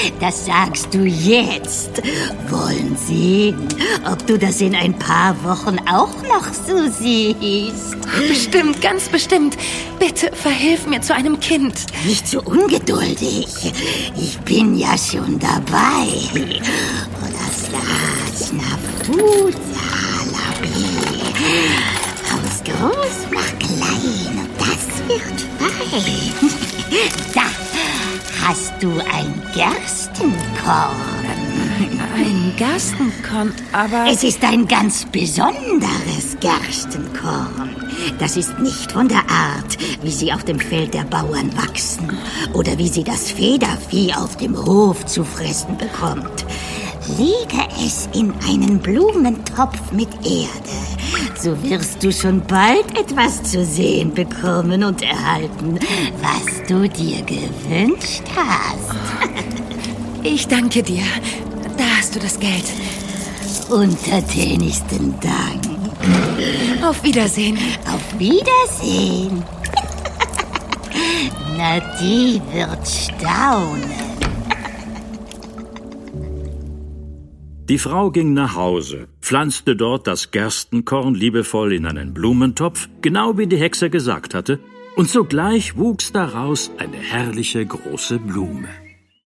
Das sagst du jetzt. Wollen sehen, ob du das in ein paar Wochen auch noch so siehst. Bestimmt, ganz bestimmt. Bitte verhilf mir zu einem Kind. Nicht so ungeduldig. Ich bin ja schon dabei. Aus groß nach klein und das wird fein. Da hast du ein Gerstenkorn. Ein Gerstenkorn, aber... Es ist ein ganz besonderes Gerstenkorn. Das ist nicht von der Art, wie sie auf dem Feld der Bauern wachsen oder wie sie das Federvieh auf dem Hof zu fressen bekommt. Lege es in einen Blumentopf mit Erde, so wirst du schon bald etwas zu sehen bekommen und erhalten, was du dir gewünscht hast. Ich danke dir. Da hast du das Geld. Untertänigsten Dank. Auf Wiedersehen. Auf Wiedersehen. Na, die wird staunen. Die Frau ging nach Hause, pflanzte dort das Gerstenkorn liebevoll in einen Blumentopf, genau wie die Hexe gesagt hatte, und sogleich wuchs daraus eine herrliche große Blume.